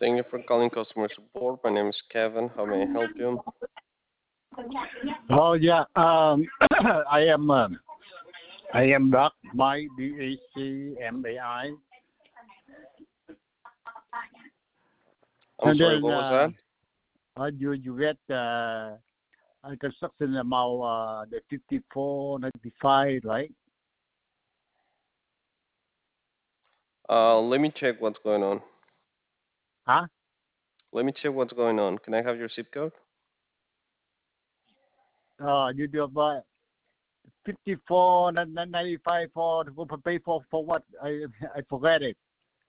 Thank you for calling customer support. My name is Kevin. How may I help you? Oh yeah. I am Doc. My DACMAI. I'm And sorry, then what was that? you get a construction amount the 54.95, right? Let me check what's going on. Huh? Let me check what's going on. Can I have your zip code? You do about 54.95 for pay for what? I forget it.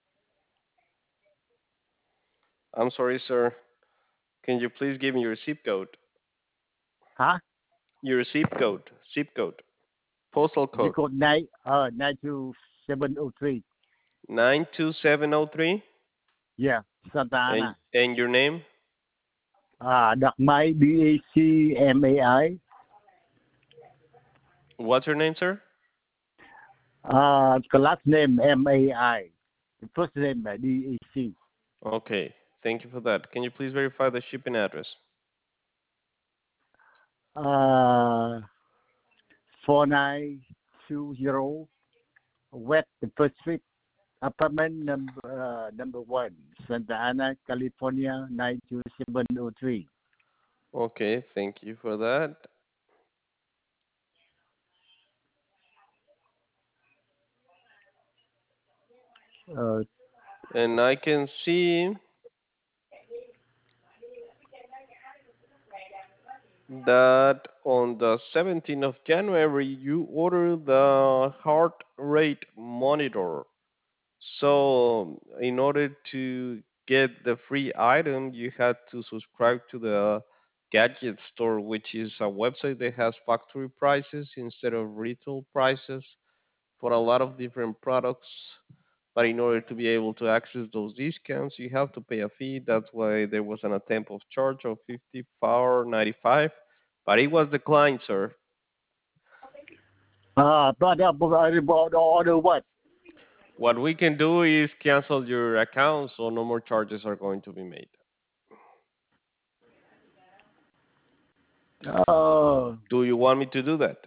I'm sorry, sir. Can you please give me your zip code? Huh? Your zip code, postal You code. got 92703. 92703. Yeah, Santa Ana. And your name? Doc. My DACMAI. What's your name, sir? The last name MAI. The first name DAC. Okay. Thank you for that. Can you please verify the shipping address? 4920 West the First Street, apartment number 1, Santa Ana, California 92703. Okay. Thank you for that. And I can see that on the 17th of January, you ordered the heart rate monitor. So, in order to get the free item, you had to subscribe to the Gadget Store, which is a website that has factory prices instead of retail prices for a lot of different products. But in order to be able to access those discounts, you have to pay a fee. That's why there was an attempt of charge of 54.95, but it was declined, sir. But order what? What we can do is cancel your account, so no more charges are going to be made. Do you want me to do that?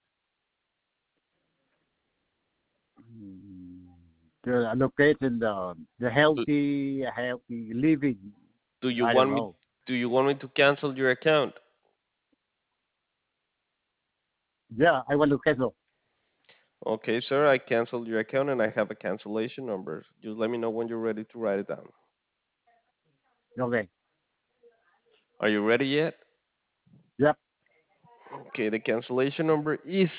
The location, the healthy living. Do you I don't want me? know. Do you want me to cancel your account? Yeah, I want to cancel. Okay, sir. I canceled your account, and I have a cancellation number. Just let me know when you're ready to write it down. Okay. Are you ready yet? Yep. Okay. The cancellation number is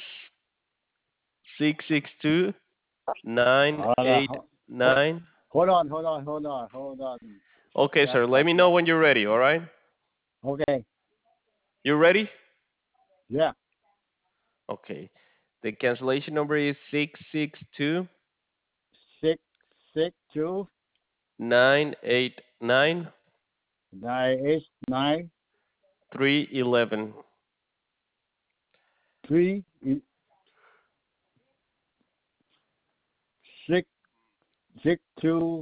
662-989. Hold on. Okay, What? sir. Let me know when you're ready. All right. Okay. You ready? Yeah. Okay. The cancellation number is 662 662 989 989 311. 3 6 6 2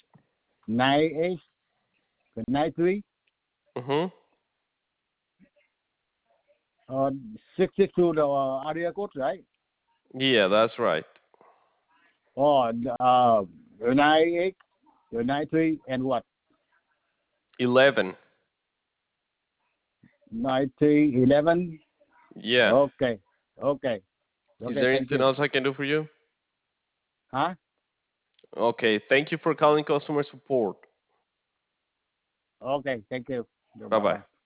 9 8 9 3 Mhm. 662 the area code, right? Yeah, that's right. Oh, 9 8 9 3 and what? 11. 9 3 11. Yeah. Okay. Is there Thank anything you. else I can do for you? Huh? Okay. Thank you for calling customer support. Okay. Thank you. Bye Bye bye. bye.